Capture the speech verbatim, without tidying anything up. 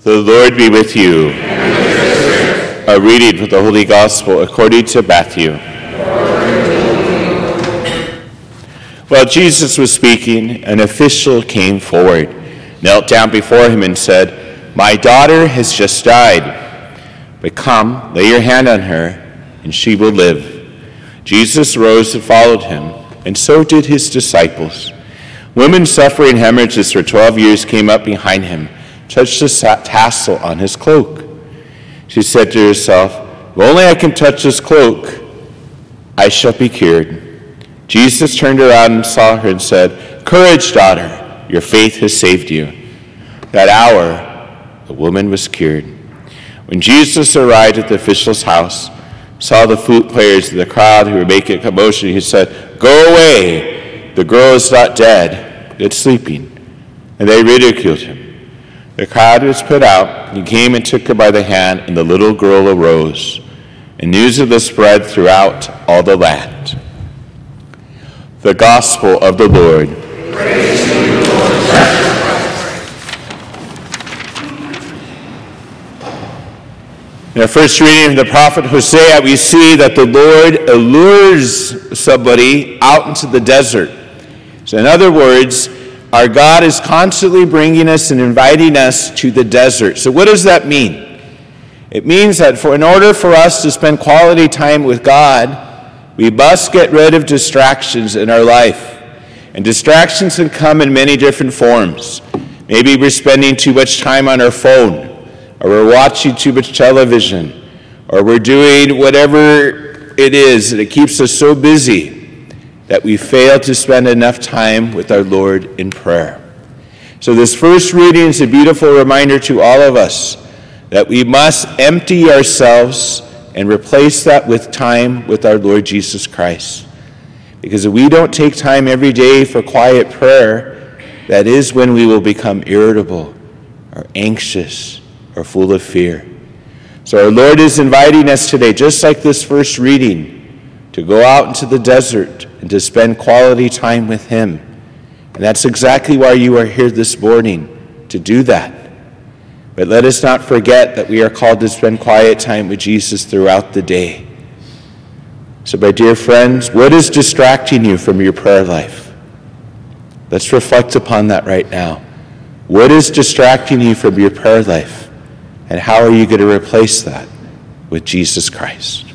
The Lord be with you. A reading from the Holy Gospel according to Matthew. While Jesus was speaking, an official came forward, knelt down before him and said, "My daughter has just died, but come, lay your hand on her, and she will live." Jesus rose and followed him, and so did his disciples. Women suffering hemorrhages for twelve years came up behind him, touched the tassel on his cloak. She said to herself, "If only I can touch this cloak, I shall be cured." Jesus turned around and saw her and said, "Courage, daughter, your faith has saved you." That hour, the woman was cured. When Jesus arrived at the official's house, saw the flute players and the crowd who were making a commotion, he said, "Go away, the girl is not dead, it's sleeping." And they ridiculed him. The crowd was put out, and he came and took her by the hand, and the little girl arose. And news of this spread throughout all the land. The Gospel of the Lord. Praise to you, Lord. In our first reading of the prophet Hosea, we see that the Lord allures somebody out into the desert. So in other words, our God is constantly bringing us and inviting us to the desert. So what does that mean? It means that for, in order for us to spend quality time with God, we must get rid of distractions in our life. And distractions can come in many different forms. Maybe we're spending too much time on our phone, or we're watching too much television, or we're doing whatever it is, and it keeps us so busy that we fail to spend enough time with our Lord in prayer. So this first reading is a beautiful reminder to all of us that we must empty ourselves and replace that with time with our Lord Jesus Christ. Because if we don't take time every day for quiet prayer, that is when we will become irritable or anxious or full of fear. So our Lord is inviting us today, just like this first reading, to go out into the desert and to spend quality time with him. And that's exactly why you are here this morning, to do that. But let us not forget that we are called to spend quiet time with Jesus throughout the day. So my dear friends, what is distracting you from your prayer life? Let's reflect upon that right now. What is distracting you from your prayer life? And how are you going to replace that with Jesus Christ?